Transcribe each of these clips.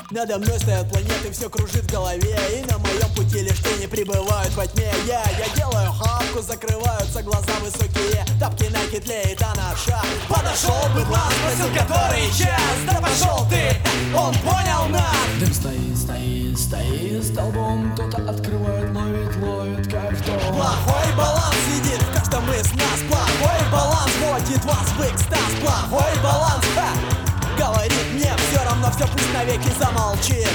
Надо мной стоят планеты, все кружит в голове. И на моем пути лишь тени пребывают во тьме. Я делаю хапку, закрываются глаза высокие. Тапки на китле и та на шаг. Подошел быдлан, спросил, который час. Да пошел ты, он понял нас. Дым стоит столбом. Кто-то открывает, ловит, как в том. Плохой баланс сидит в каждом из нас. Плохой баланс вводит вас в экстаз. Плохой баланс, говорит мне все равно, все пусть навеки замолчит.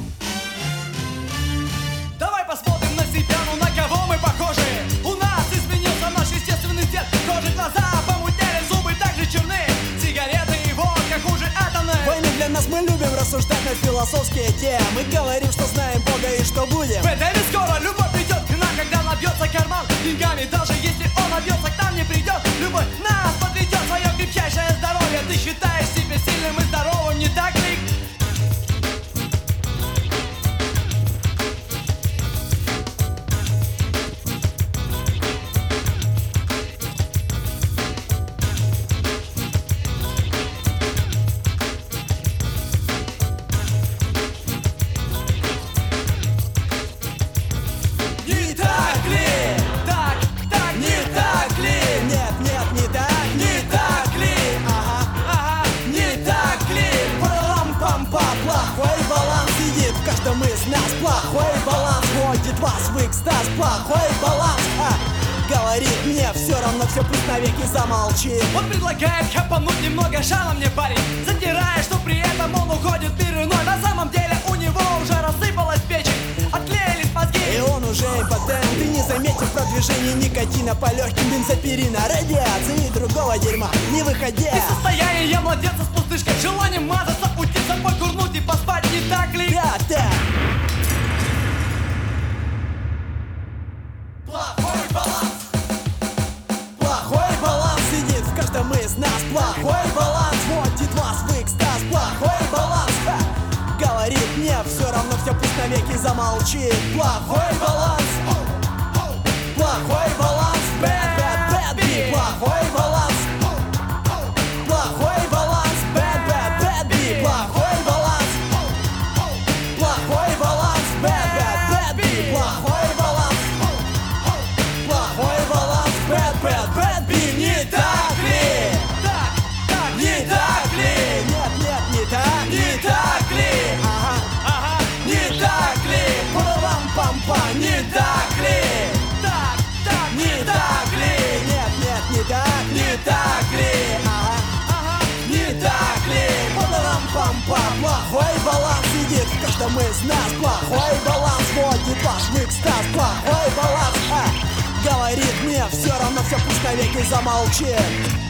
Давай посмотрим на себя, ну на кого мы похожи. У нас изменился наш естественный цвет кожи, глаза помутнели, зубы также черны. Сигареты и водка хуже атомной. Войны для нас, мы любим рассуждать на философские темы. Говорим, что знаем Бога и что будем. В Эдеме скоро любовь придет к нам, когда набьется карман деньгами. Даже если он набьется, к нам не придет. Любовь нас подведет, свое крепчайшее здоровье. Ты считаешь себя сильным и здоровым, не так ли? Не так ли? Так, Не так ли? Нет, не так. Не так ли? ага. Не так ли? Парам-пам-па. Плохой баланс сидит в каждом из нас. Плохой баланс вводит вас в экстаз. Плохой баланс, говорит мне все равно, все пусть навеки замолчит. Он предлагает хапануть немного шала мне, парень, затирая, что при этом он уходит в мир иной. На самом деле у него уже рассыпалась печень, отклеились мозги. И он уже импотент, и не заметив продвижения никотина по легким, бензопирина, радиации и другого дерьма, не выходя. И состояние младенца с пустышкой, желанием мазаться, уйти за собой, курнуть и поспать, не так ли? Да. Плохой баланс сидит в каждом из нас. Плохой баланс вводит вас в экстаз. Плохой баланс, говорит мне все равно, все пусть навеки замолчит. Плохой баланс, bad beat. Плохой баланс, bad beat. Плохой баланс, bad beat. Плохой баланс, bad beat. Не так ли? Так, Не так ли? Нет, не так. Не так ли? ага. Не так ли? Парам-пам-па. Не так ли? Так, Не так ли? Нет, не так. Не так ли? ага. Не так ли? Парам-пам-па. Плохой баланс сидит в каждом из нас. Плохой баланс вводит вас в экстаз. Плохой баланс, говорит мне все равно, все пусть навеки замолчит.